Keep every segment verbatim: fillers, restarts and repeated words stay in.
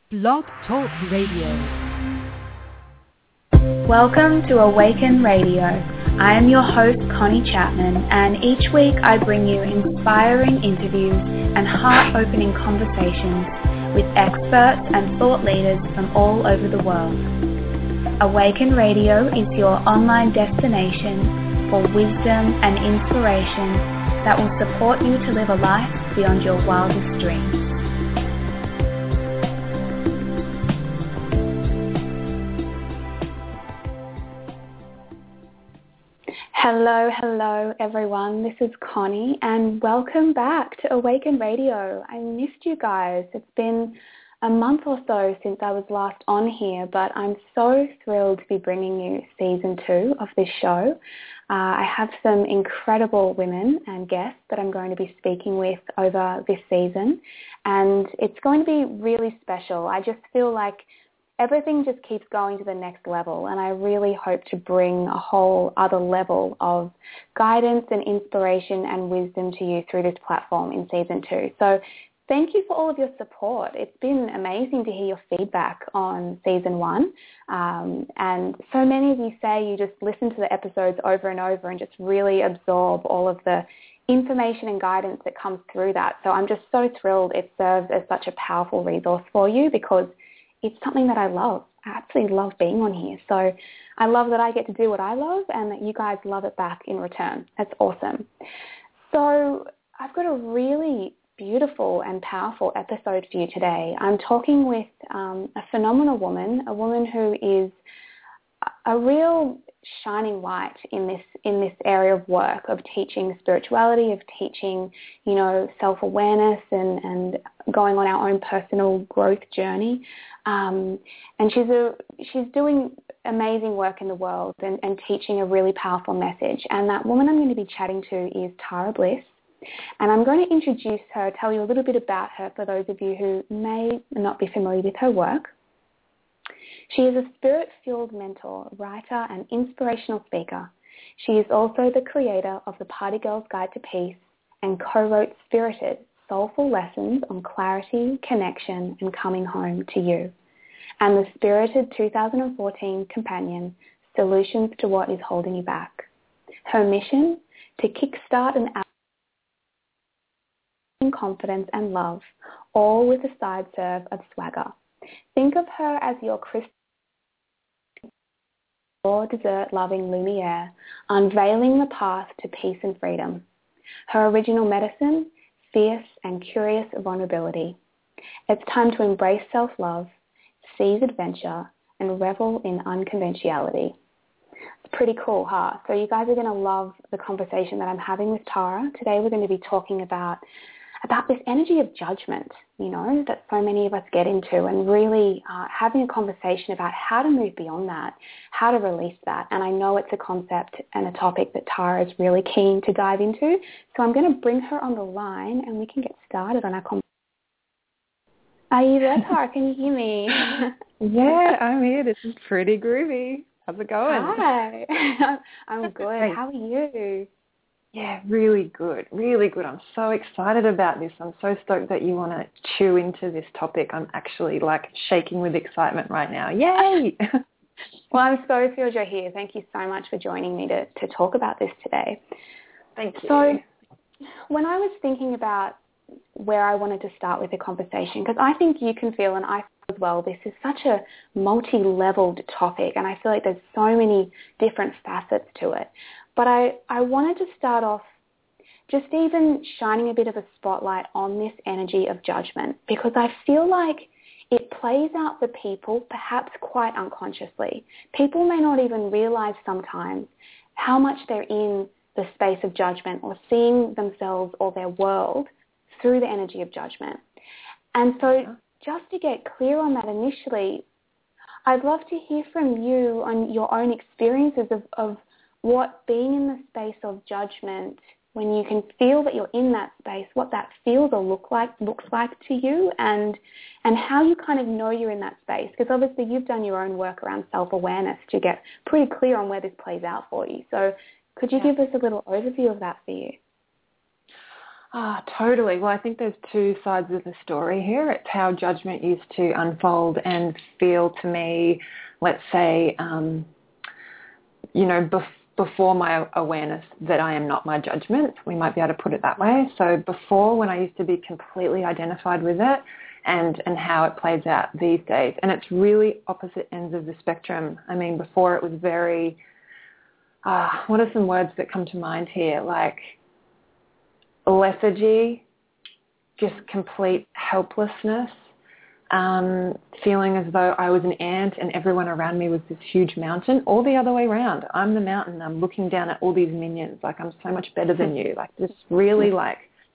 Blog Talk Radio. Welcome to Awaken Radio. I am your host, Connie Chapman, and each week I bring you inspiring interviews and heart-opening conversations with experts and thought leaders from all over the world. Awaken Radio is your online destination for wisdom and inspiration that will support you to live a life beyond your wildest dreams. Hello, hello everyone. This is Connie and welcome back to Awaken Radio. I missed you guys. It's been a month or so since I was last on here, but I'm so thrilled to be bringing you season two of this show. Uh, I have some incredible women and guests that I'm going to be speaking with over this season, and it's going to be really special. I just feel like everything just keeps going to the next level, and I really hope to bring a whole other level of guidance and inspiration and wisdom to you through this platform in season two. So thank you for all of your support. It's been amazing to hear your feedback on season one, um, and so many of you say you just listen to the episodes over and over and just really absorb all of the information and guidance that comes through that. So I'm just so thrilled it serves as such a powerful resource for you, because it's something that I love. I absolutely love being on here. So I love that I get to do what I love and that you guys love it back in return. That's awesome. So I've got a really beautiful and powerful episode for you today. I'm talking with um, a phenomenal woman, a woman who is a real shining light in this in this area of work, of teaching spirituality, of teaching, you know, self-awareness and, and going on our own personal growth journey. Um, and she's a she's doing amazing work in the world and, and teaching a really powerful message. And that woman I'm going to be chatting to is Tara Bliss. And I'm going to introduce her, tell you a little bit about her for those of you who may not be familiar with her work. She is a spirit-fueled mentor, writer, and inspirational speaker. She is also the creator of the Party Girls Guide to Peace and co-wrote Spirited, Soulful Lessons on Clarity, Connection, and Coming Home to You, and the Spirited two thousand fourteen companion, Solutions to What is Holding You Back. Her mission? To kickstart an in confidence and love, all with a side serve of swagger. Think of her as your crystal or dessert-loving lumiere, unveiling the path to peace and freedom. Her original medicine? Fierce and curious vulnerability. It's time to embrace self-love, seize adventure, and revel in unconventionality. It's pretty cool, huh? So you guys are going to love the conversation that I'm having with Tara. Today we're going to be talking about about this energy of judgment, you know, that so many of us get into, and really uh, having a conversation about how to move beyond that, how to release that. And I know it's a concept and a topic that Tara is really keen to dive into. So I'm going to bring her on the line and we can get started on our conversation. Are you there, Tara? Can you hear me? Yeah, I'm here. This is pretty groovy. How's it going? Hi. I'm good. How are you? Yeah, really good, really good. I'm so excited about this. I'm so stoked that you want to chew into this topic. I'm actually like shaking with excitement right now. Yay! Well, I'm so thrilled you're here. Thank you so much for joining me to, to talk about this today. Thank you. So when I was thinking about where I wanted to start with the conversation, because I think you can feel, and I feel as well, this is such a multi-leveled topic, and I feel like there's so many different facets to it. But I, I wanted to start off just even shining a bit of a spotlight on this energy of judgment, because I feel like it plays out for people perhaps quite unconsciously. People may not even realize sometimes how much they're in the space of judgment or seeing themselves or their world through the energy of judgment. And so just to get clear on that initially, I'd love to hear from you on your own experiences of, of what being in the space of judgment, when you can feel that you're in that space, what that feels or look like looks like to you, and and how you kind of know you're in that space. Because obviously you've done your own work around self-awareness to get pretty clear on where this plays out for you. So could you yeah. give us a little overview of that for you? Ah, totally. Well, I think there's two sides of the story here. It's how judgment used to unfold and feel to me, let's say, um, you know, bef- before my awareness that I am not my judgment. We might be able to put it that way. So before, when I used to be completely identified with it, and, and how it plays out these days. And it's really opposite ends of the spectrum. I mean, before it was very, uh, what are some words that come to mind here? Like lethargy, just complete helplessness, um, feeling as though I was an ant and everyone around me was this huge mountain, or the other way around. I'm the mountain. I'm looking down at all these minions. Like, I'm so much better than you. Like, this really like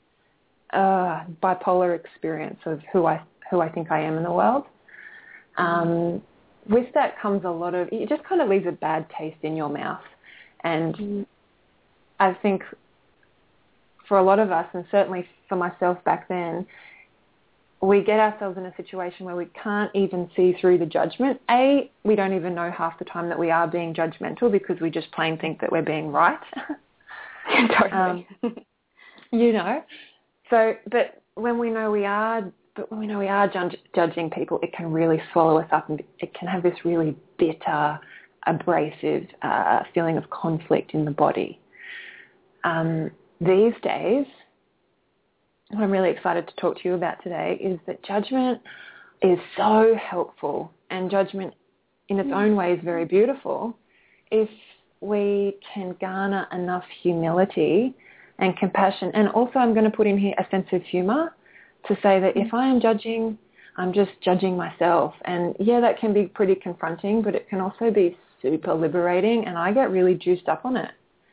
uh, bipolar experience of who I who I think I am in the world. Um, with that comes a lot of, it just kind of leaves a bad taste in your mouth. And mm. I think for a lot of us, and certainly for myself back then, we get ourselves in a situation where we can't even see through the judgment. A, we don't even know half the time that we are being judgmental because we just plain think that we're being right. Totally. um, you know. So, but when we know we are, but when we know we are judge, judging people, it can really swallow us up, and it can have this really bitter, abrasive uh, feeling of conflict in the body. Um, these days, what I'm really excited to talk to you about today is that judgment is so helpful, and judgment in its own way is very beautiful if we can garner enough humility and compassion. And also I'm going to put in here a sense of humour to say that if I am judging, I'm just judging myself. And yeah, that can be pretty confronting, but it can also be super liberating, and I get really juiced up on it.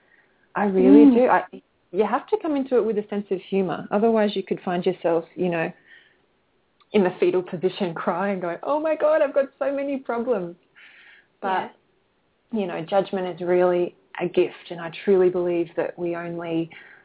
I really mm. do. I, you have to come into it with a sense of humour. Otherwise you could find yourself, you know, in the fetal position crying, going, oh my God, I've got so many problems. But, yeah. you know, judgment is really a gift, and I truly believe that we only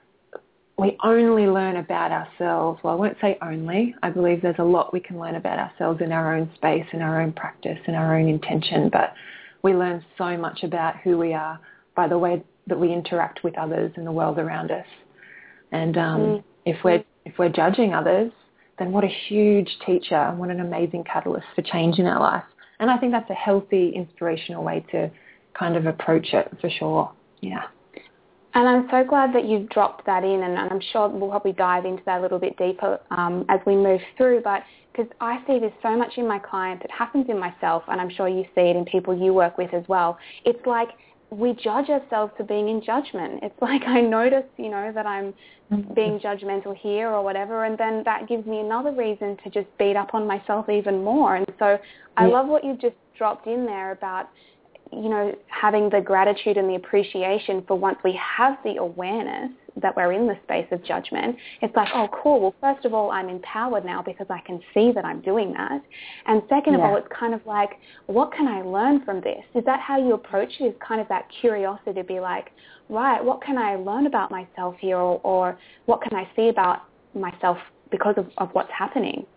we only learn about ourselves. Well, I won't say only. I believe there's a lot we can learn about ourselves in our own space, in our own practice, in our own intention, but we learn so much about who we are by the way that we interact with others in the world around us. And um, mm. if we're if we're judging others, then what a huge teacher and what an amazing catalyst for change in our life. And I think that's a healthy, inspirational way to kind of approach it for sure. Yeah. And I'm so glad that you've dropped that in, and, and I'm sure we'll probably dive into that a little bit deeper um, as we move through, but because I see this so much in my clients, it happens in myself, and I'm sure you see it in people you work with as well. It's like we judge ourselves for being in judgment. It's like I notice, you know, that I'm being judgmental here or whatever, and then that gives me another reason to just beat up on myself even more. And so I yeah. love what you've just dropped in there about, you know, having the gratitude and the appreciation for once we have the awareness that we're in the space of judgment. It's like, oh, cool. Well, first of all, I'm empowered now because I can see that I'm doing that. And second yeah. of all, it's kind of like, what can I learn from this? Is that how you approach it? Is kind of that curiosity to be like, right, what can I learn about myself here, or, or what can I see about myself because of, of what's happening?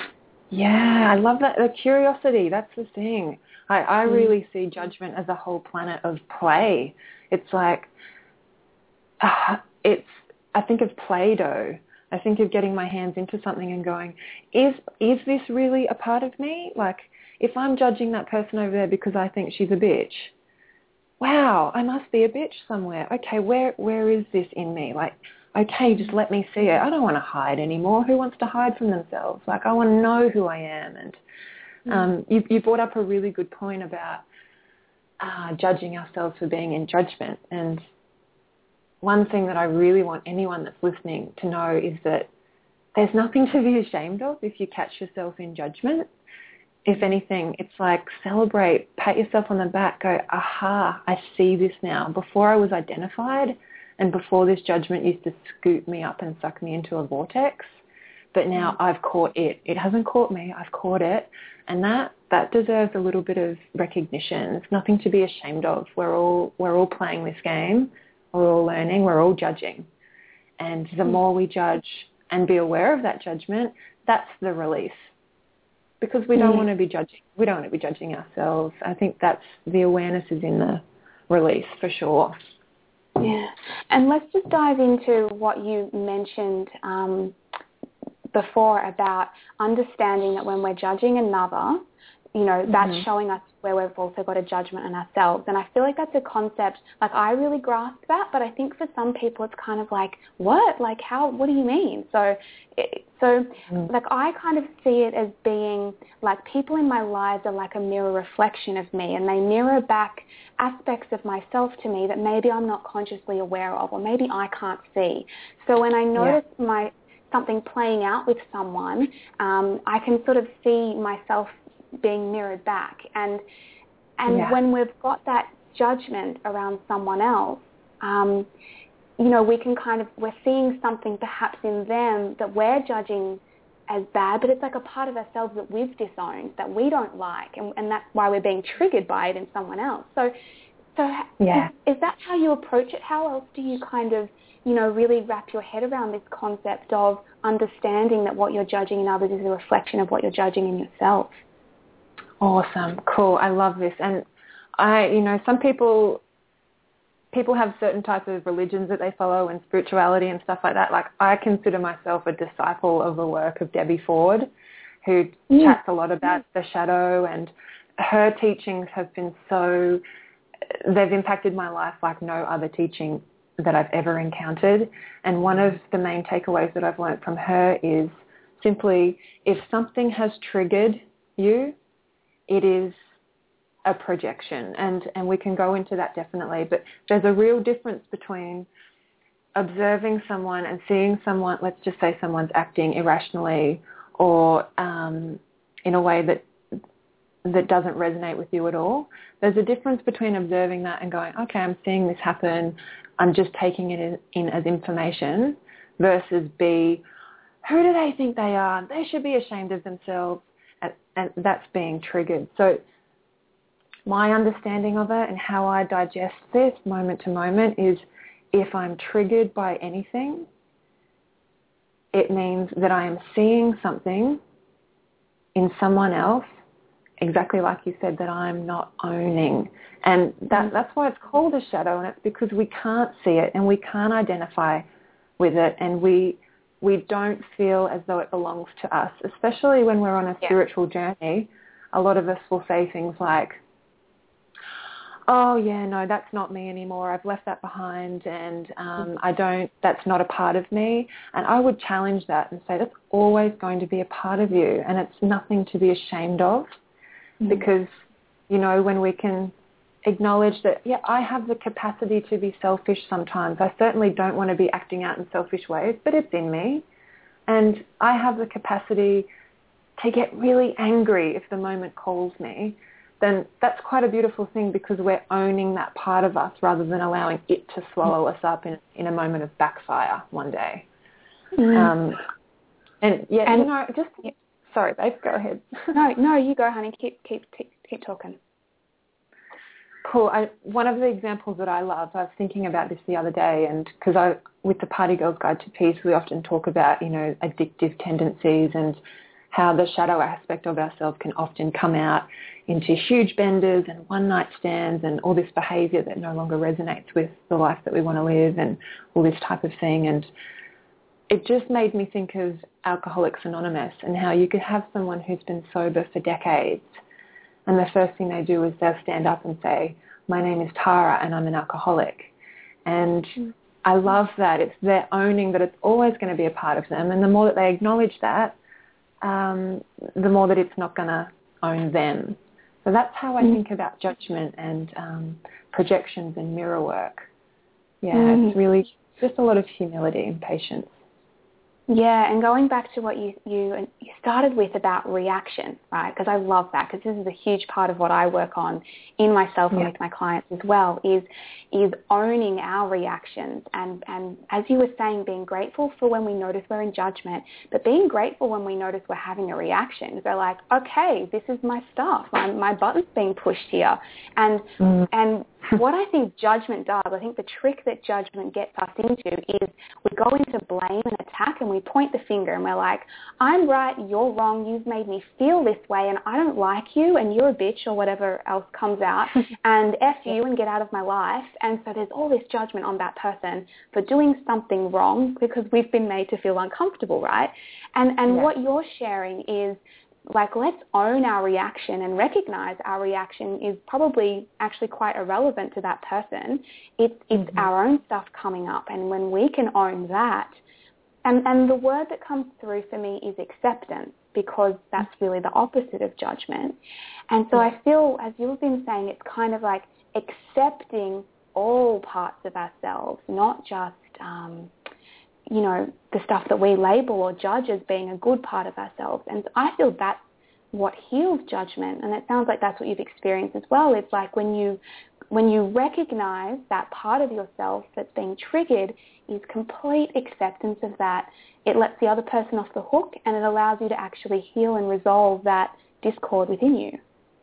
Yeah, I love that. The curiosity, that's the thing. I, I really see judgment as a whole planet of play. It's like, uh, it's, I think of Play-Doh. I think of getting my hands into something and going, is is this really a part of me? Like, if I'm judging that person over there because I think she's a bitch, wow, I must be a bitch somewhere. Okay, where where is this in me? Like, okay, just let me see it. I don't want to hide anymore. Who wants to hide from themselves? Like, I want to know who I am. And um, you, you brought up a really good point about uh, judging ourselves for being in judgment. And one thing that I really want anyone that's listening to know is that there's nothing to be ashamed of if you catch yourself in judgment. If anything, it's like celebrate, pat yourself on the back, go, aha, I see this now. Before I was identified, and before this judgment used to scoop me up and suck me into a vortex, but now I've caught it. It hasn't caught me, I've caught it. And that, that deserves a little bit of recognition. It's nothing to be ashamed of. We're all, we're all playing this game. We're all learning. We're all judging. And the more we judge and be aware of that judgment, that's the release. Because we don't yeah. want to be judging. We don't want to be judging ourselves. I think that's the awareness is in the release for sure. Yeah. And let's just dive into what you mentioned um, before about understanding that when we're judging another, you know, that's mm-hmm. showing us where we've also got a judgment on ourselves. And I feel like that's a concept, like I really grasp that, but I think for some people it's kind of like, what? Like how, what do you mean? So, so mm-hmm. like I kind of see it as being like people in my lives are like a mirror reflection of me, and they mirror back aspects of myself to me that maybe I'm not consciously aware of, or maybe I can't see. So when I notice yeah. my something playing out with someone, um, I can sort of see myself being mirrored back. And and yeah. when we've got that judgment around someone else, um, you know, we can kind of, we're seeing something perhaps in them that we're judging as bad, but it's like a part of ourselves that we've disowned, that we don't like, and, and that's why we're being triggered by it in someone else. So, so yeah. is, is that how you approach it? How else do you kind of, you know, really wrap your head around this concept of understanding that what you're judging in others is a reflection of what you're judging in yourself? Awesome. Cool. I love this. And I, you know, some people, people have certain types of religions that they follow and spirituality and stuff like that. Like I consider myself a disciple of the work of Debbie Ford, who mm. chats a lot about the shadow, and her teachings have been so, they've impacted my life like no other teaching that I've ever encountered. And one of the main takeaways that I've learned from her is simply, if something has triggered you, it is a projection. And, and we can go into that definitely, but there's a real difference between observing someone and seeing someone, let's just say someone's acting irrationally or um, in a way that that doesn't resonate with you at all. There's a difference between observing that and going, okay, I'm seeing this happen, I'm just taking it in, in as information, versus B, who do they think they are? They should be ashamed of themselves. And, and that's being triggered. So my understanding of it and how I digest this moment to moment is, if I'm triggered by anything, it means that I am seeing something in someone else, exactly like you said, that I'm not owning. And that, that's why it's called a shadow, and it's because we can't see it and we can't identify with it, and we we don't feel as though it belongs to us, especially when we're on a yeah. spiritual journey. A lot of us will say things like, oh, yeah, no, that's not me anymore. I've left that behind, and um, I don't, that's not a part of me. And I would challenge that and say that's always going to be a part of you, and it's nothing to be ashamed of. Mm. Because, you know, when we can acknowledge that, yeah, I have the capacity to be selfish sometimes. I certainly don't want to be acting out in selfish ways, but it's in me. And I have the capacity to get really angry if the moment calls me. Then that's quite a beautiful thing, because we're owning that part of us rather than allowing it to swallow us up in, in a moment of backfire one day. Mm. Um, and, yeah, and, you know, just... Yeah. Sorry, babe, go ahead. no, no, you go, honey. Keep, keep, keep, keep talking. Cool. I, one of the examples that I love, I was thinking about this the other day, and because I, with the Party Girls Guide to Peace, we often talk about, you know, addictive tendencies and how the shadow aspect of ourselves can often come out into huge benders and one-night stands and all this behaviour that no longer resonates with the life that we want to live and all this type of thing. And it just made me think of Alcoholics Anonymous and how you could have someone who's been sober for decades, and the first thing they do is they'll stand up and say, my name is Tara and I'm an alcoholic. And mm. I love that. It's their owning that it's always going to be a part of them. And the more that they acknowledge that, um, the more that it's not going to own them. So that's how I mm. think about judgment and um, projections and mirror work. Yeah, mm. it's really just a lot of humility and patience. Yeah, and going back to what you, you, you started with about reaction, right, because I love that, because this is a huge part of what I work on in myself and yeah. with my clients as well, is is owning our reactions. And, and as you were saying, being grateful for when we notice we're in judgment, but being grateful when we notice we're having a reaction. We're like, okay, this is my stuff. My, my button's being pushed here. And, mm. and what I think judgment does, I think the trick that judgment gets us into is we go into blame and attack and we point the finger and we're like, I'm right, you're wrong, you've made me feel this way and I don't like you and you're a bitch or whatever else comes out and F you and get out of my life. And so there's all this judgment on that person for doing something wrong because we've been made to feel uncomfortable, right? And, and yeah. what you're sharing is, like, let's own our reaction and recognize our reaction is probably actually quite irrelevant to that person. It's, it's mm-hmm. our own stuff coming up. And when we can own that, and, and the word that comes through for me is acceptance, because that's really the opposite of judgment. And so yeah. I feel, as you've been saying, it's kind of like accepting all parts of ourselves, not just, um, you know, the stuff that we label or judge as being a good part of ourselves. And I feel that's what heals judgment. And it sounds like that's what you've experienced as well. It's like when you when you recognize that part of yourself that's being triggered is complete acceptance of that. It lets the other person off the hook and it allows you to actually heal and resolve that discord within you.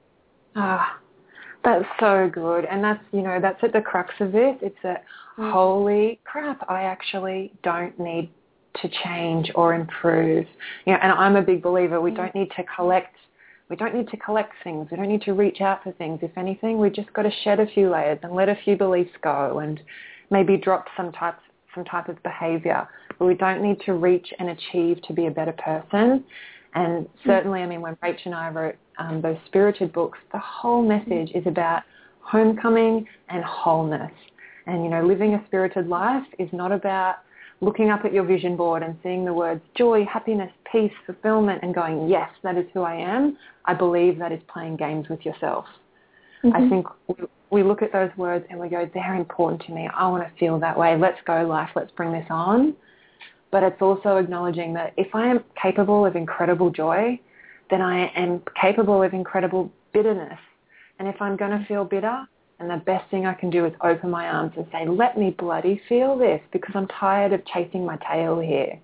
Ah, that's so good. And that's, you know, that's at the crux of it. It's that, mm. holy crap, I actually don't need to change or improve. You know, and I'm a big believer, we mm. don't need to collect, we don't need to collect things. We don't need to reach out for things. If anything, we just got to shed a few layers and let a few beliefs go and maybe drop some types, some type of behavior. But we don't need to reach and achieve to be a better person. And certainly, I mean, when Rach and I wrote um, those spirited books, the whole message is about homecoming and wholeness. And, you know, living a spirited life is not about looking up at your vision board and seeing the words joy, happiness, peace, fulfillment and going, yes, that is who I am. I believe that is playing games with yourself. Mm-hmm. I think we, we look at those words and we go, they're important to me. I want to feel that way. Let's go, life. Let's bring this on. But it's also acknowledging that if I am capable of incredible joy, then I am capable of incredible bitterness. And if I'm going to feel bitter, and the best thing I can do is open my arms and say, let me bloody feel this because I'm tired of chasing my tail here.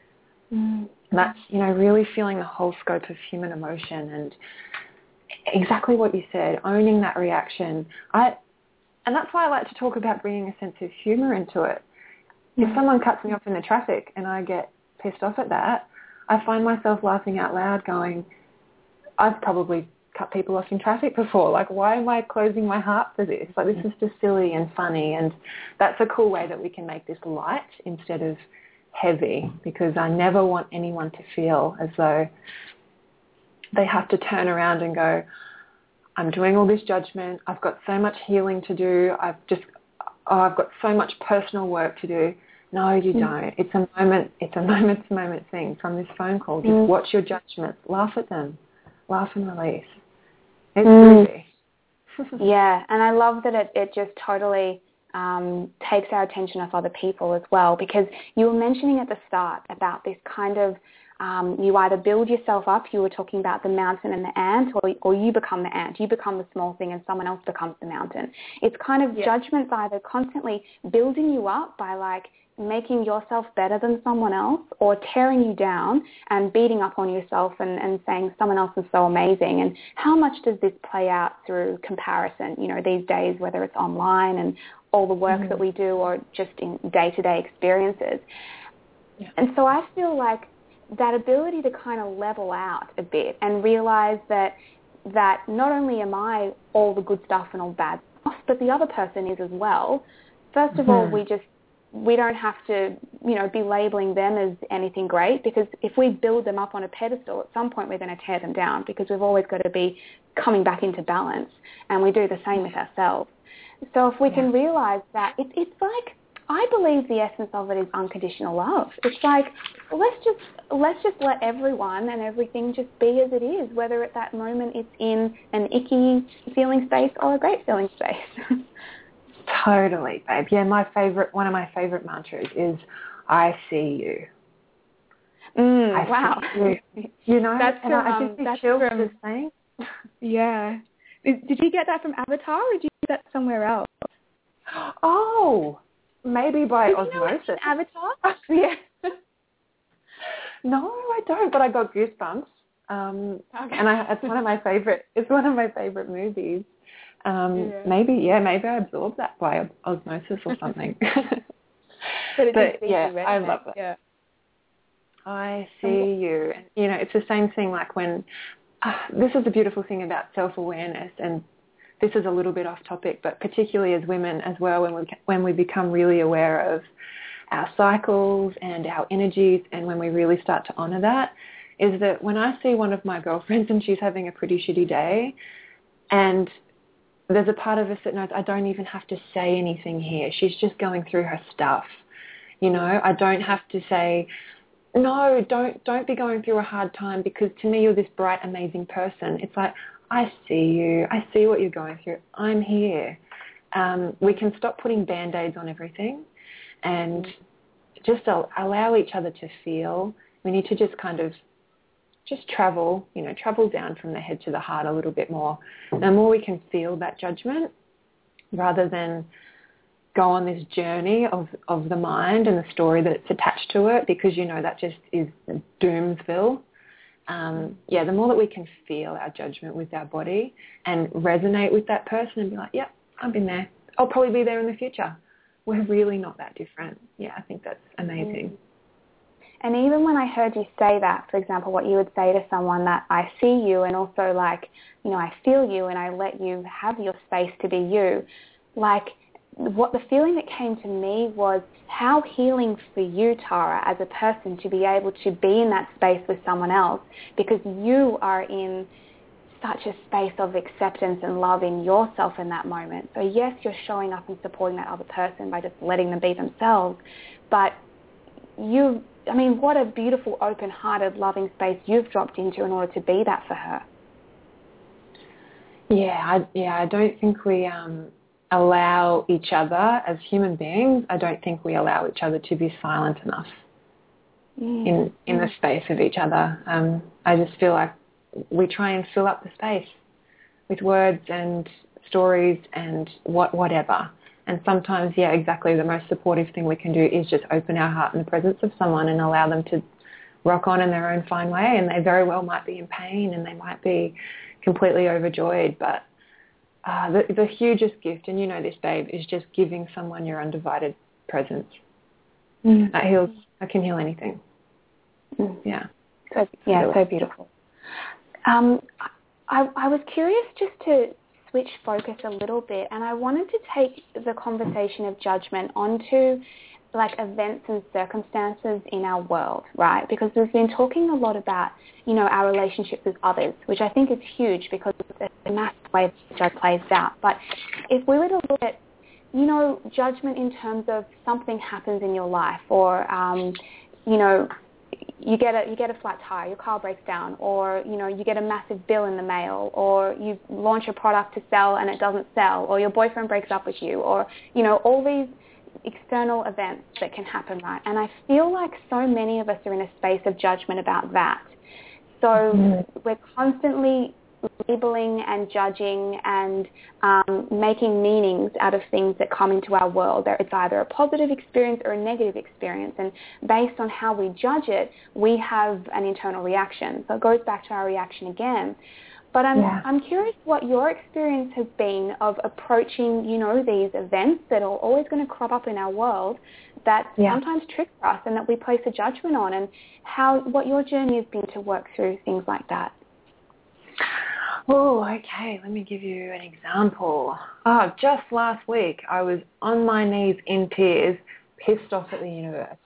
Mm. And that's, you know, really feeling the whole scope of human emotion and exactly what you said, owning that reaction. I, and that's why I like to talk about bringing a sense of humour into it. If someone cuts me off in the traffic and I get pissed off at that, I find myself laughing out loud going, I've probably cut people off in traffic before. Like, why am I closing my heart for this? Like, this is just silly and funny. And that's a cool way that we can make this light instead of heavy, because I never want anyone to feel as though they have to turn around and go, I'm doing all this judgment. I've got so much healing to do. I've just, oh, I've got so much personal work to do. No, you mm. don't. It's a moment, it's a moment-to-moment thing from this phone call. Just mm. watch your judgments. Laugh at them. Laugh and release. It's mm. groovy. Yeah, and I love that it, it just totally um, takes our attention off other people as well, because you were mentioning at the start about this kind of, um, you either build yourself up, you were talking about the mountain and the ant, or, or you become the ant. You become the small thing and someone else becomes the mountain. It's kind of, yeah. judgment's either constantly building you up by like making yourself better than someone else, or tearing you down and beating up on yourself and, and saying someone else is so amazing. And how much does this play out through comparison, you know, these days, whether it's online and all the work mm-hmm. that we do or just in day-to-day experiences. Yeah. And so I feel like that ability to kind of level out a bit and realize that that not only am I all the good stuff and all bad stuff, but the other person is as well. First of mm-hmm. all, we just we don't have to, you know, be labeling them as anything great, because if we build them up on a pedestal, at some point we're going to tear them down, because we've always got to be coming back into balance, and we do the same with ourselves. So if we yeah. can realise that it, it's like, I believe the essence of it is unconditional love. It's like, let's just let's just let everyone and everything just be as it is, whether at that moment it's in an icky feeling space or a great feeling space. Totally, babe. Yeah, my favorite, one of my favorite mantras is, I see you. Mm, I wow. See you. You know, that's and from, I, I um, just be that's chilled from, just saying. Yeah. Did you get that from Avatar, or did you get that somewhere else? Oh, maybe by did osmosis. You know Avatar? Yeah. No, I don't, but I got goosebumps. Um, okay. And I, it's one of my favorite. It's one of my favorite movies. Um, yeah. Maybe, yeah, maybe I absorbed that by osmosis or something. But, it but did yeah, resonate. I love it. Yeah. I see you. And, you know, it's the same thing like when, uh, this is the beautiful thing about self-awareness, and this is a little bit off topic, but particularly as women as well, when we, when we become really aware of our cycles and our energies, and when we really start to honour that, is that when I see one of my girlfriends and she's having a pretty shitty day, and there's a part of us that knows I don't even have to say anything here. She's just going through her stuff. You know, I don't have to say, no, don't don't be going through a hard time because to me you're this bright, amazing person. It's like, I see you. I see what you're going through. I'm here. Um, we can stop putting Band-Aids on everything and just allow each other to feel. We need to just kind of just travel, you know, travel down from the head to the heart a little bit more. The more we can feel that judgment rather than go on this journey of, of the mind and the story that it's attached to it, because, you know, that just is doomsville. Um, yeah, the more that we can feel our judgment with our body and resonate with that person and be like, yep, I've been there. I'll probably be there in the future. We're really not that different. Yeah, I think that's amazing. Mm. And even when I heard you say that, for example, what you would say to someone that I see you and also like, you know, I feel you and I let you have your space to be you, like what the feeling that came to me was how healing for you, Tara, as a person to be able to be in that space with someone else, because you are in such a space of acceptance and love in yourself in that moment. So yes, you're showing up and supporting that other person by just letting them be themselves, but you, I mean, what a beautiful, open-hearted, loving space you've dropped into in order to be that for her. Yeah, I, yeah, I don't think we um, allow each other as human beings. I don't think we allow each other to be silent enough mm. in in the space of each other. Um, I just feel like we try and fill up the space with words and stories and what whatever. And sometimes, yeah, exactly, the most supportive thing we can do is just open our heart in the presence of someone and allow them to rock on in their own fine way. And they very well might be in pain and they might be completely overjoyed. But uh, the, the hugest gift, and you know this, babe, is just giving someone your undivided presence. Mm. That heals, that can heal anything. Mm. Yeah. So, yeah, so beautiful. Um, I, I was curious just to switch focus a little bit, and I wanted to take the conversation of judgment onto like events and circumstances in our world, right? Because we've been talking a lot about, you know, our relationships with others, which I think is huge because it's a massive way that judgment plays out. But if we were to look at, you know, judgment in terms of something happens in your life, or, um, you know, you get a you get a flat tire, your car breaks down, or you know you get a massive bill in the mail, or you launch a product to sell and it doesn't sell, or your boyfriend breaks up with you, or you know all these external events that can happen, right? And I feel like so many of us are in a space of judgment about that. So mm-hmm. we're constantly labeling and judging and um, making meanings out of things that come into our world. It's either a positive experience or a negative experience, and based on how we judge it, we have an internal reaction. So it goes back to our reaction again. But I'm, yeah. I'm curious what your experience has been of approaching, you know, these events that are always going to crop up in our world that yeah. sometimes trick us and that we place a judgment on, and how what your journey has been to work through things like that. Oh, okay. Let me give you an example. Oh, just last week I was on my knees in tears, pissed off at the universe.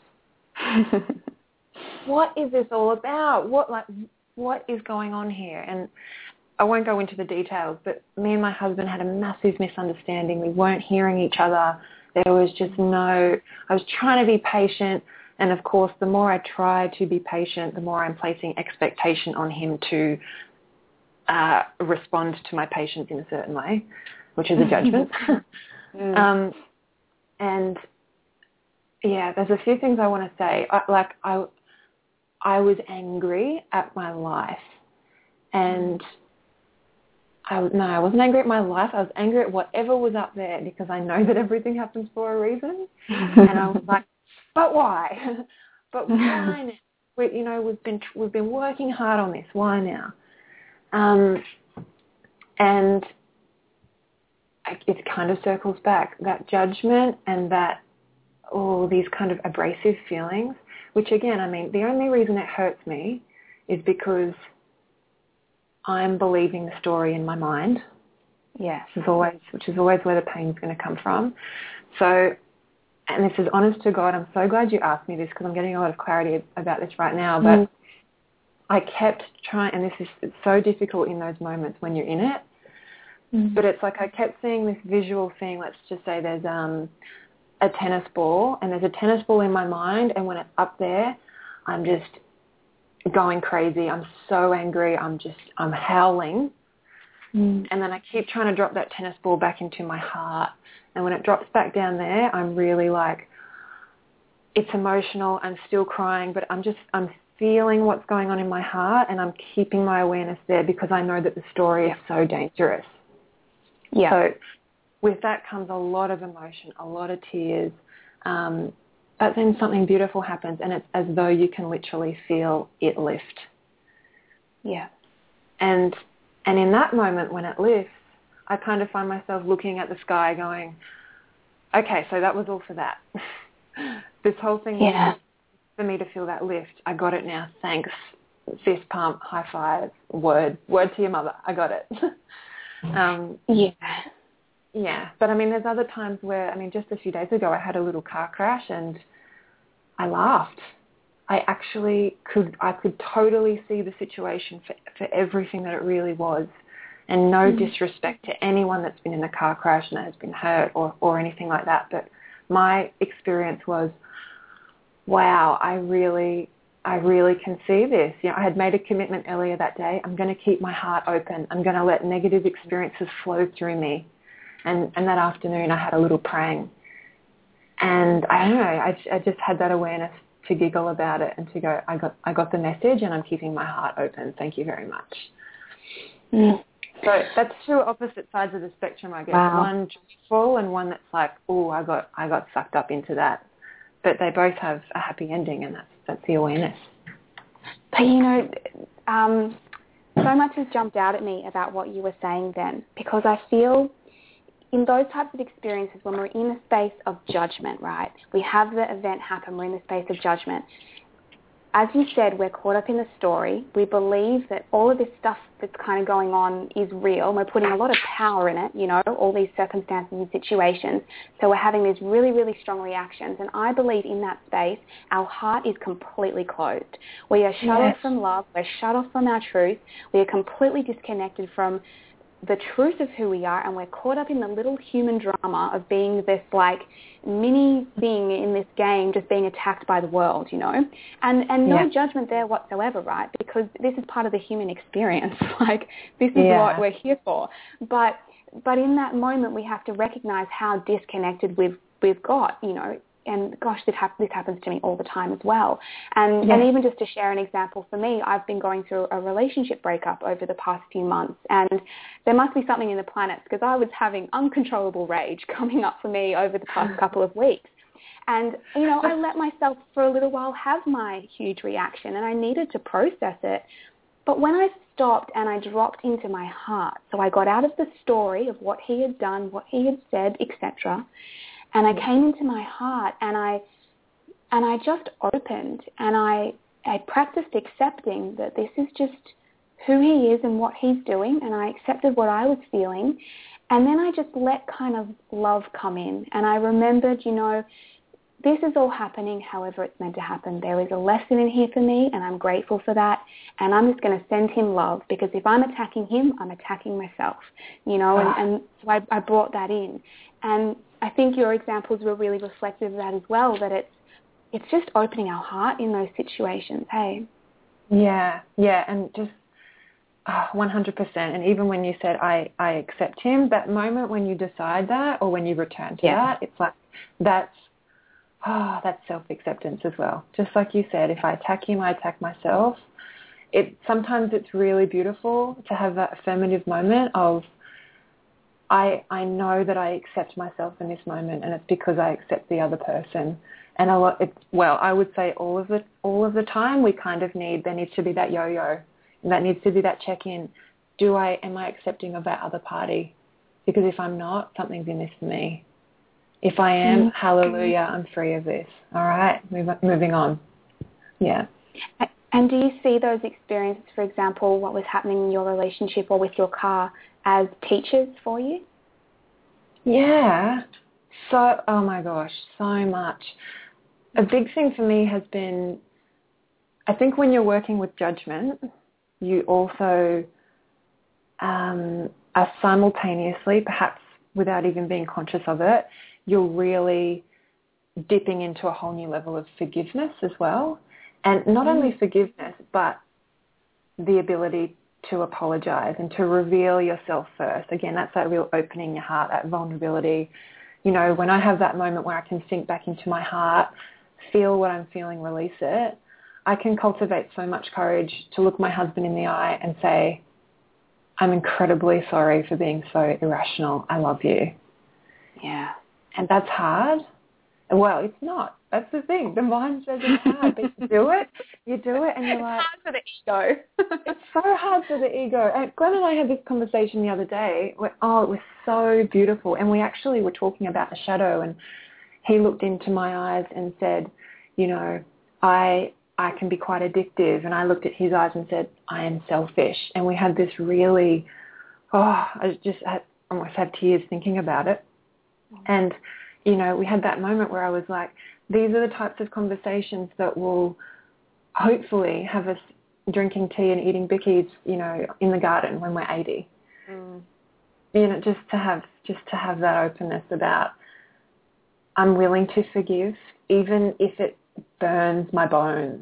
What is this all about? What like what is going on here? And I won't go into the details, but me and my husband had a massive misunderstanding. We weren't hearing each other. There was just no, I was trying to be patient. And of course, the more I try to be patient, the more I'm placing expectation on him to uh, respond to my patience in a certain way, which is a judgment. mm. um, and yeah, there's a few things I want to say. I, like I, I was angry at my life, and I was, no, I wasn't angry at my life. I was angry at whatever was up there, because I know that everything happens for a reason. And I was like, but why? But why now? We, you know, we've been we've been working hard on this. Why now? Um, and it kind of circles back, that judgment and that, all these kind of abrasive feelings, which again, I mean, the only reason it hurts me is because I'm believing the story in my mind. Yes. Which is always, which is always where the pain's going to come from. So, and this is honest to God, I'm so glad you asked me this because I'm getting a lot of clarity about this right now, but mm. I kept trying, and this is it's so difficult in those moments when you're in it, mm. but it's like I kept seeing this visual thing. Let's just say there's um, a tennis ball, and there's a tennis ball in my mind, and when it's up there, I'm just going crazy. I'm so angry. I'm just, I'm howling. Mm. And then I keep trying to drop that tennis ball back into my heart. And when it drops back down there, I'm really like, it's emotional. I'm still crying, but I'm just, I'm feeling what's going on in my heart, and I'm keeping my awareness there because I know that the story is so dangerous. Yeah. So with that comes a lot of emotion, a lot of tears. Um, but then something beautiful happens, and it's as though you can literally feel it lift. Yeah. And and in that moment when it lifts, I kind of find myself looking at the sky going, okay, so that was all for that. This whole thing yeah. was for me to feel that lift. I got it now. Thanks. Fist pump, high five, word. Word to your mother. I got it. um, yeah. Yeah. But, I mean, there's other times where, I mean, just a few days ago I had a little car crash and I laughed. I actually could, I could totally see the situation for, for everything that it really was. And no mm. disrespect to anyone that's been in a car crash and that has been hurt or, or anything like that. But my experience was, wow, I really, I really can see this. You know, I had made a commitment earlier that day. I'm going to keep my heart open. I'm going to let negative experiences flow through me. And, and that afternoon I had a little prang. And I don't know, I, I just had that awareness to giggle about it and to go, I got, I got the message and I'm keeping my heart open. Thank you very much. Mm. So that's two opposite sides of the spectrum, I guess. Wow. One joyful and one that's like, oh, I got, I got sucked up into that. But they both have a happy ending, and that's that's the awareness. But you know, um, so much has jumped out at me about what you were saying then, because I feel in those types of experiences when we're in a space of judgment, right? We have the event happen, we're in the space of judgment. As you said, we're caught up in the story. We believe that all of this stuff that's kind of going on is real. We're putting a lot of power in it, you know, all these circumstances and situations. So we're having these really, really strong reactions. And I believe in that space, our heart is completely closed. We are shut yes. off from love. We're shut off from our truth. We are completely disconnected from the truth of who we are, and we're caught up in the little human drama of being this like mini thing in this game just being attacked by the world, you know, and and no yeah. judgment there whatsoever, right? Because this is part of the human experience. Like this is yeah. what we're here for. But but in that moment we have to recognize how disconnected we've we've got, you know. And gosh, this, hap- this happens to me all the time as well. And yes. and even just to share an example for me, I've been going through a relationship breakup over the past few months, and there must be something in the planets because I was having uncontrollable rage coming up for me over the past couple of weeks. And, you know, I let myself for a little while have my huge reaction, and I needed to process it. But when I stopped and I dropped into my heart, so I got out of the story of what he had done, what he had said, et cetera, and I came into my heart and I and I just opened and I, I practiced accepting that this is just who he is and what he's doing, and I accepted what I was feeling. And then I just let kind of love come in. And I remembered, you know, this is all happening however it's meant to happen. There is a lesson in here for me, and I'm grateful for that. And I'm just going to send him love, because if I'm attacking him, I'm attacking myself, you know, and, and so I, I brought that in. And I think your examples were really reflective of that as well, that it's it's just opening our heart in those situations, hey? Yeah, yeah, and just oh, one hundred percent. And even when you said, I, I accept him, that moment when you decide that or when you return to yeah. that, it's like that's, oh, that's self-acceptance as well. Just like you said, if I attack him, I attack myself. It sometimes it's really beautiful to have that affirmative moment of, I, I know that I accept myself in this moment, and it's because I accept the other person. And a lot, it's, well, I would say all of the all of the time we kind of need, there needs to be that yo-yo, and that needs to be that check-in. Do I, am I accepting of that other party? Because if I'm not, something's in this for me. If I am, mm-hmm. hallelujah, I'm free of this. All right, Move, moving on. Yeah. And do you see those experiences, for example, what was happening in your relationship or with your car, as teachers for you? Yeah. So, oh my gosh, so much. A big thing for me has been, I think when you're working with judgment, you also um, are simultaneously, perhaps without even being conscious of it, you're really dipping into a whole new level of forgiveness as well. And not mm. only forgiveness, but the ability to apologize and to reveal yourself first. Again, that's that real opening your heart, that vulnerability. You know, when I have that moment where I can sink back into my heart, feel what I'm feeling, release it, I can cultivate so much courage to look my husband in the eye and say, I'm incredibly sorry for being so irrational. I love you. Yeah. And that's hard. Well, it's not. That's the thing. The mind says it's hard, but you do it. You do it, and you're like... It's hard for the ego. It's so hard for the ego. And Glenn and I had this conversation the other day. Where, oh, it was so beautiful. And we actually were talking about the shadow, and he looked into my eyes and said, you know, I I can be quite addictive. And I looked at his eyes and said, I am selfish. And we had this really, oh, I just had, almost had tears thinking about it. Mm. And, you know, we had that moment where I was like, these are the types of conversations that will hopefully have us drinking tea and eating bickies, you know, in the garden when we're eighty. Mm. You know, just to have just to have that openness about, I'm willing to forgive, even if it burns my bones.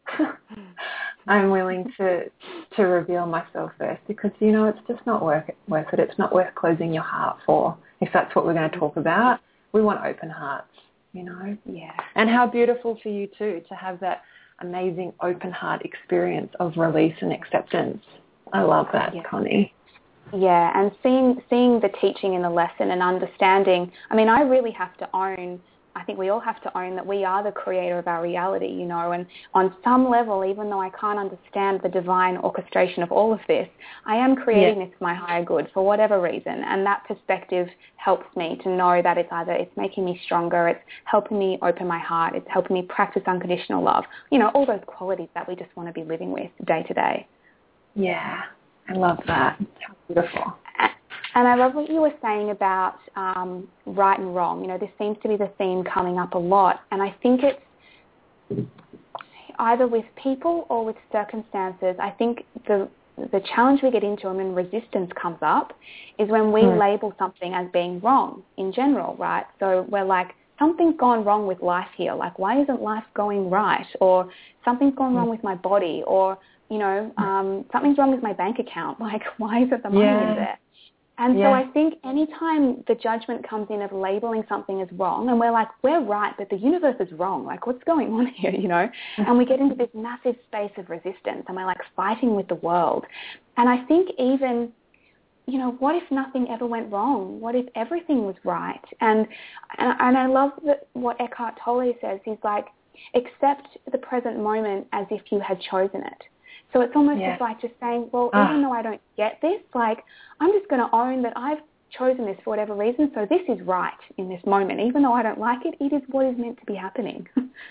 I'm willing to to reveal myself first, because, you know, it's just not worth it, worth it. It's not worth closing your heart for, if that's what we're going to talk about. We want open hearts, you know. Yeah. And how beautiful for you too to have that amazing open heart experience of release and acceptance. I love that, yeah. Connie. Yeah, and seeing seeing the teaching in the lesson and understanding, I mean, I really have to own, I think we all have to own that we are the creator of our reality, you know, and on some level, even though I can't understand the divine orchestration of all of this, I am creating yeah. this for my higher good for whatever reason, and that perspective helps me to know that it's either it's making me stronger, it's helping me open my heart, it's helping me practice unconditional love, you know, all those qualities that we just want to be living with day to day. Yeah, I love that. How beautiful. And I love what you were saying about um, right and wrong. You know, this seems to be the theme coming up a lot. And I think it's either with people or with circumstances. I think the the challenge we get into and when resistance comes up is when we mm. label something as being wrong in general, right? So we're like, something's gone wrong with life here. Like, why isn't life going right? Or something's gone mm. wrong with my body. Or, you know, um, something's wrong with my bank account. Like, why isn't the money yeah. in there? And yeah. so I think anytime the judgment comes in of labeling something as wrong, and we're like, we're right, but the universe is wrong. Like, what's going on here, you know? And we get into this massive space of resistance, and we're like fighting with the world. And I think even, you know, what if nothing ever went wrong? What if everything was right? And and, and I love that what Eckhart Tolle says. He's like, accept the present moment as if you had chosen it. So it's almost yeah. just like just saying, well, uh. even though I don't get this, like, I'm just going to own that I've chosen this for whatever reason, so this is right in this moment. Even though I don't like it, it is what is meant to be happening.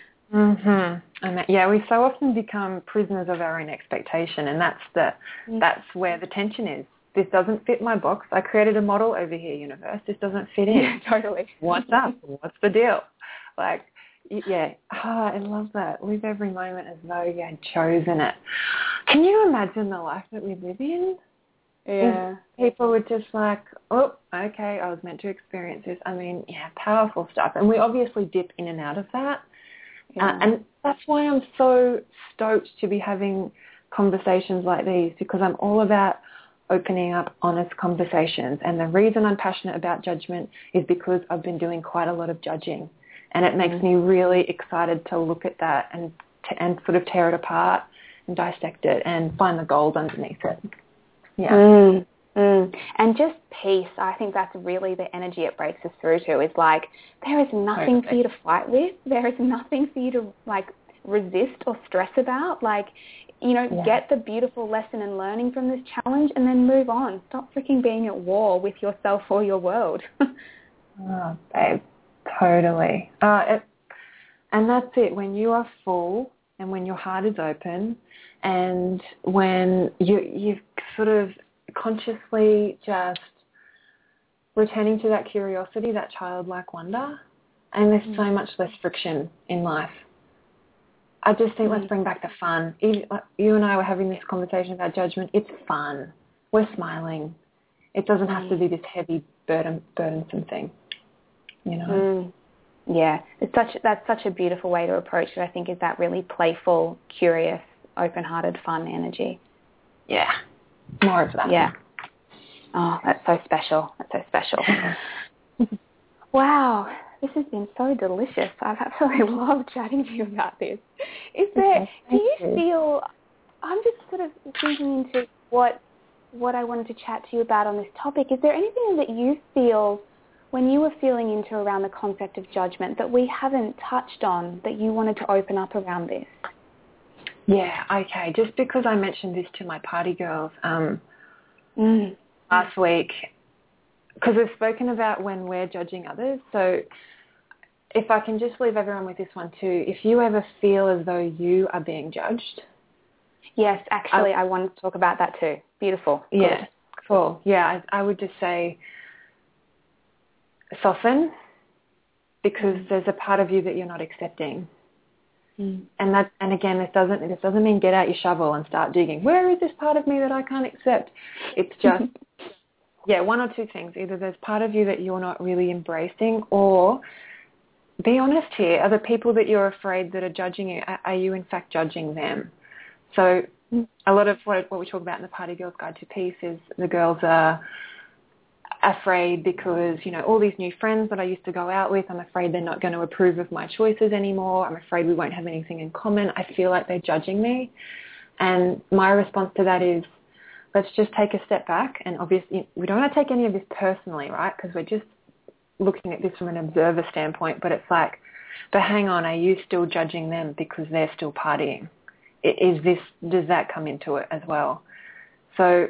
mhm. And yeah, we so often become prisoners of our own expectation, and that's the mm. that's where the tension is. This doesn't fit my box. I created a model over here, universe. This doesn't fit in. Yeah, totally. What's up? What's the deal? Like, yeah, oh, I love that. Live every moment as though you had chosen it. Can you imagine the life that we live in? Yeah. If people were just like, oh, okay, I was meant to experience this. I mean, yeah, powerful stuff. And we obviously dip in and out of that. Yeah. Uh, and that's why I'm so stoked to be having conversations like these, because I'm all about opening up honest conversations. And the reason I'm passionate about judgment is because I've been doing quite a lot of judging. And it makes me really excited to look at that and t- and sort of tear it apart and dissect it and find the gold underneath it. Yeah. Mm, mm. And just peace, I think that's really the energy it breaks us through to. Is like, there is nothing totally. for you to fight with. There is nothing for you to, like, resist or stress about. Like, You know, Yeah. get the beautiful lesson and learning from this challenge and then move on. Stop freaking being at war with yourself or your world. Oh, babe, totally. Uh, it, and that's it. When you are full and when your heart is open and when you, you've sort of consciously just returning to that curiosity, that childlike wonder, and there's mm. so much less friction in life. I just think mm. let's bring back the fun. You and I were having this conversation about judgment. It's fun. We're smiling. It doesn't have to be this heavy, burden, burdensome thing, you know? Mm. Yeah, it's such that's such a beautiful way to approach it, I think, is that really playful, curious, open-hearted, fun energy. Yeah, more of that. Yeah. Oh, that's so special. That's so special. Wow, this has been so delicious. I've absolutely loved chatting to you about this. Is there, okay, do you, you feel, I'm just sort of thinking into what what I wanted to chat to you about on this topic. Is there anything that you feel when you were feeling into around the concept of judgment that we haven't touched on that you wanted to open up around this? Yeah, okay. Just because I mentioned this to my party girls um, mm. last week, because we've spoken about when we're judging others. So if I can just leave everyone with this one too, if you ever feel as though you are being judged. Yes, actually, I, I wanted to talk about that too. Beautiful. Yeah, Good. cool. Yeah, I, I would just say soften, because mm. there's a part of you that you're not accepting. Mm. And that, and again, this doesn't this doesn't mean get out your shovel and start digging. Where is this part of me that I can't accept? It's just, yeah, one or two things. Either there's part of you that you're not really embracing, or be honest here. Are the people that you're afraid that are judging you, are, are you in fact judging them? So mm. a lot of what, what we talk about in the Party Girls Guide to Peace is the girls are afraid because, you know, all these new friends that I used to go out with, I'm afraid they're not going to approve of my choices anymore. I'm afraid we won't have anything in common. I feel like they're judging me. And my response to that is, let's just take a step back. And obviously we don't want to take any of this personally, right? Because we're just looking at this from an observer standpoint. But it's like, but hang on, are you still judging them because they're still partying? Is this, does that come into it as well? So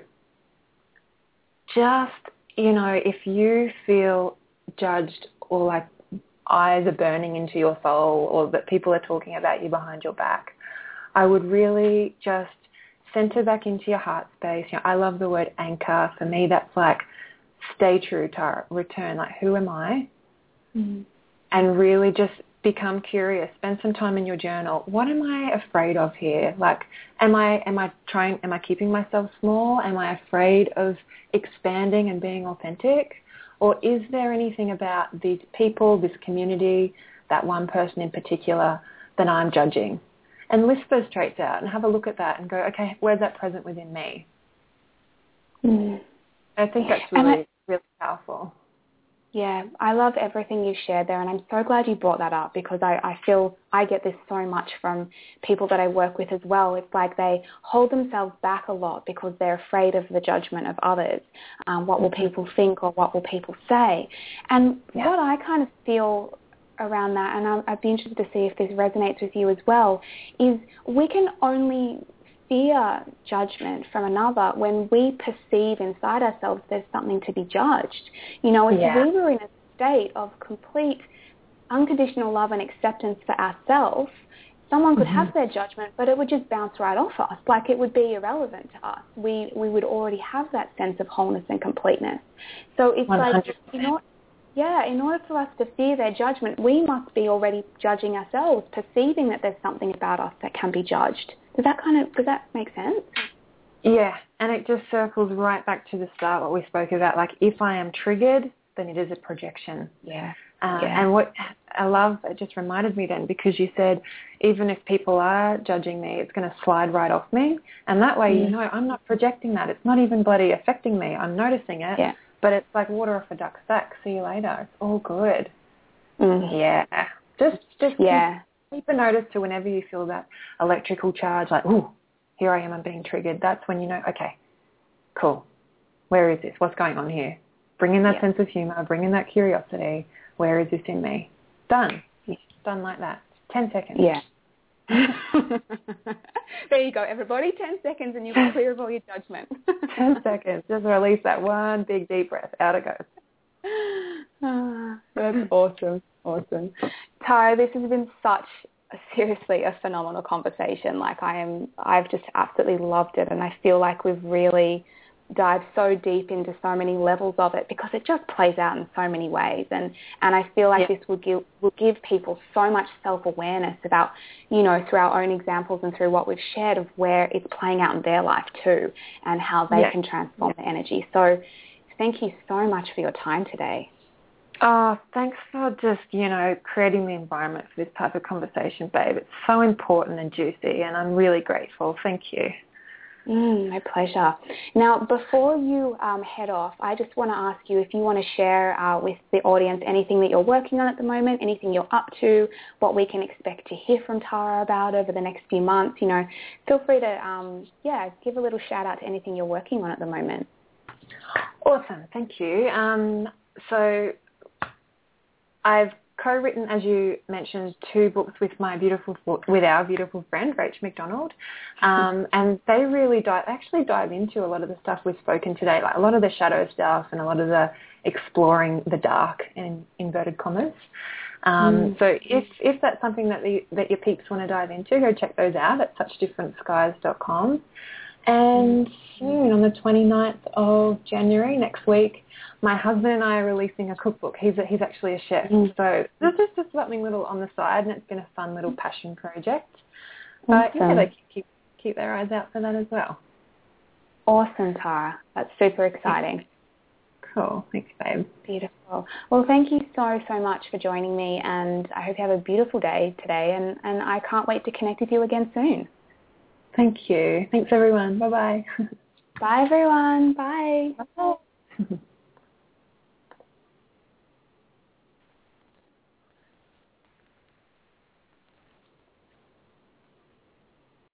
just, you know, if you feel judged or like eyes are burning into your soul or that people are talking about you behind your back, I would really just center back into your heart space. You know, I love the word anchor. For me, that's like stay true to return. Like, who am I? Mm-hmm. And really just become curious. Spend some time in your journal. What am I afraid of here? Like, am I am I trying? Am I keeping myself small? Am I afraid of expanding and being authentic? Or is there anything about these people, this community, that one person in particular that I'm judging? And list those traits out and have a look at that and go, okay, where's that present within me? Mm. I think that's really, I, really powerful. Yeah, I love everything you shared there, and I'm so glad you brought that up because I, I feel I get this so much from people that I work with as well. It's like they hold themselves back a lot because they're afraid of the judgment of others. Um, what will people think or what will people say? And yeah. what I kind of feel around that, and I'm, I'd be interested to see if this resonates with you as well, is we can only fear judgment from another when we perceive inside ourselves there's something to be judged. You know, if yeah. we were in a state of complete unconditional love and acceptance for ourselves, someone could mm-hmm. have their judgment, but it would just bounce right off us, like it would be irrelevant to us. We we would already have that sense of wholeness and completeness. So it's one hundred percent. Like, you know, yeah, in order for us to fear their judgment, we must be already judging ourselves, perceiving that there's something about us that can be judged. Does that kind of, does that make sense? Yeah, and it just circles right back to the start, what we spoke about. Like, if I am triggered, then it is a projection. Yeah. Uh, yeah. And what I love, it just reminded me then, because you said, even if people are judging me, it's going to slide right off me. And that way, mm. you know, I'm not projecting that. It's not even bloody affecting me. I'm noticing it. Yeah. But it's like water off a duck's back. See you later. It's all good. Mm. Yeah. Just, just yeah. keep, keep a notice to whenever you feel that electrical charge, like, ooh, here I am, I'm being triggered. That's when you know, okay, cool. Where is this? What's going on here? Bring in that yeah. sense of humour. Bring in that curiosity. Where is this in me? Done. Yeah. Done like that. Ten seconds. Yeah. There you go, everybody. ten seconds and you're clear of all your judgment. ten seconds. Just release that one big deep breath. Out it goes. Ah, that's awesome. Awesome. Tara, this has been such a, seriously a phenomenal conversation. Like I am, I've just absolutely loved it, and I feel like we've really dived so deep into so many levels of it because it just plays out in so many ways, and and I feel like yeah. this will give will give people so much self-awareness about, you know, through our own examples and through what we've shared of where it's playing out in their life too, and how they yeah. can transform yeah. the energy. So thank you so much for your time today. Oh, thanks for just, you know, creating the environment for this type of conversation, babe. It's so important and juicy, and I'm really grateful. Thank you. Mm, my pleasure. Now, before you um, head off, I just want to ask you if you want to share uh, with the audience anything that you're working on at the moment, anything you're up to, what we can expect to hear from Tara about over the next few months. You know, feel free to, um, yeah, give a little shout out to anything you're working on at the moment. Awesome. Thank you. Um, so I've co-written, as you mentioned, two books with my beautiful, with our beautiful friend, Rach McDonald, um, and they really dive, actually dive into a lot of the stuff we've spoken today, like a lot of the shadow stuff and a lot of the exploring the dark in inverted commas. Um, mm. So if if that's something that the, that your peeps want to dive into, go check those out at such different skies dot com. And soon, on the twenty-ninth of January, next week, my husband and I are releasing a cookbook. He's a, he's actually a chef. Mm. So this is just something little on the side, and it's been a fun little passion project. But awesome. Yeah, they keep, keep their eyes out for that as well. Awesome, Tara. That's super exciting. Cool. Thanks, babe. Beautiful. Well, thank you so, so much for joining me, and I hope you have a beautiful day today, and, and I can't wait to connect with you again soon. Thank you. Thanks, everyone. Bye-bye. Bye, everyone. Bye. Bye.